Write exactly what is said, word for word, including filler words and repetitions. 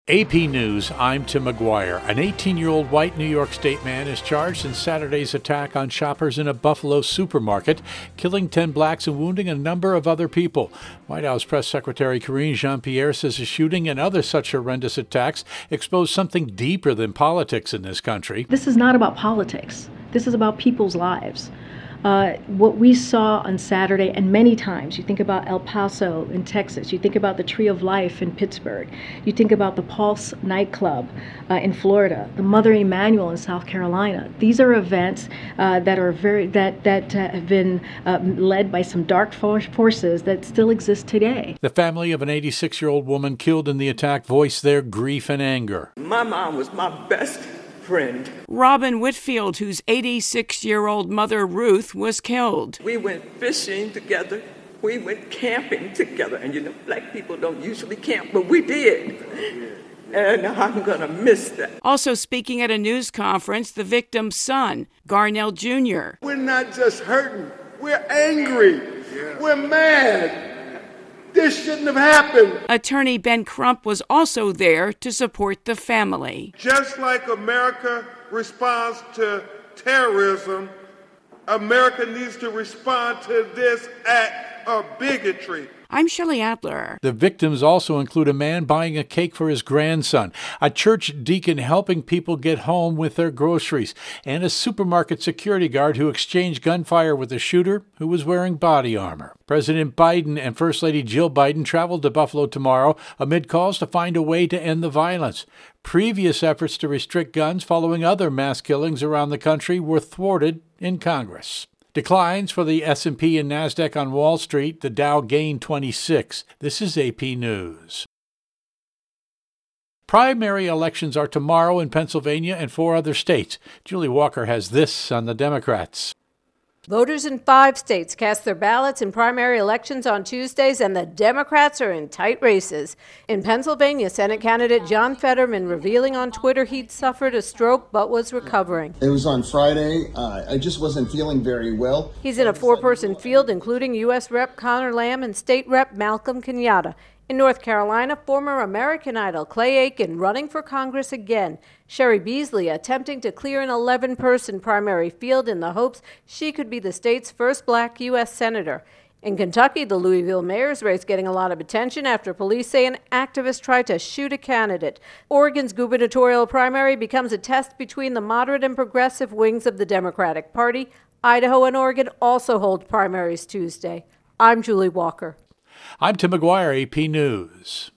A P News, I'm Tim McGuire. An eighteen-year-old white New York State man is charged in Saturday's attack on shoppers in a Buffalo supermarket, killing ten blacks and wounding a number of other people. White House Press Secretary Karine Jean-Pierre says the shooting and other such horrendous attacks expose something deeper than politics in this country. This is not about politics. This is about people's lives. Uh, what we saw on Saturday, and many times, you think about El Paso in Texas, you think about the Tree of Life in Pittsburgh, you think about the Pulse nightclub uh, in Florida, the Mother Emanuel in South Carolina. These are events uh, that are very that that uh, have been uh, led by some dark for- forces that still exist today. The family of an eighty-six-year-old woman killed in the attack voiced their grief and anger. My mom was my best friend. Robin Whitfield, whose eighty-six-year-old mother Ruth was killed. We went fishing together. We went camping together. And you know, black people don't usually camp, but we did. And I'm going to miss that. Also speaking at a news conference, the victim's son, Garnell Junior We're not just hurting. We're angry. We're mad. This shouldn't have happened. Attorney Ben Crump was also there to support the family. Just like America responds to terrorism, America needs to respond to this act of bigotry. I'm Shelley Adler. The victims also include a man buying a cake for his grandson, a church deacon helping people get home with their groceries, and a supermarket security guard who exchanged gunfire with a shooter who was wearing body armor. President Biden and First Lady Jill Biden traveled to Buffalo tomorrow amid calls to find a way to end the violence. Previous efforts to restrict guns following other mass killings around the country were thwarted in Congress. Declines for the S and P and NASDAQ on Wall Street. The Dow gained twenty-six. This is A P News. Primary elections are tomorrow in Pennsylvania and four other states. Julie Walker has this on the Democrats. Voters in five states cast their ballots in primary elections on Tuesdays, and the Democrats are in tight races. In Pennsylvania, Senate candidate John Fetterman revealing on Twitter he'd suffered a stroke but was recovering. It was on Friday. Uh, I just wasn't feeling very well. He's in a four-person field, including U S Representative Conor Lamb and State Representative Malcolm Kenyatta. In North Carolina, former American Idol Clay Aiken running for Congress again. Sherry Beasley attempting to clear an eleven-person primary field in the hopes she could be the state's first black U S senator. In Kentucky, the Louisville mayor's race getting a lot of attention after police say an activist tried to shoot a candidate. Oregon's gubernatorial primary becomes a test between the moderate and progressive wings of the Democratic Party. Idaho and Oregon also hold primaries Tuesday. I'm Julie Walker. I'm Tim McGuire, A P News.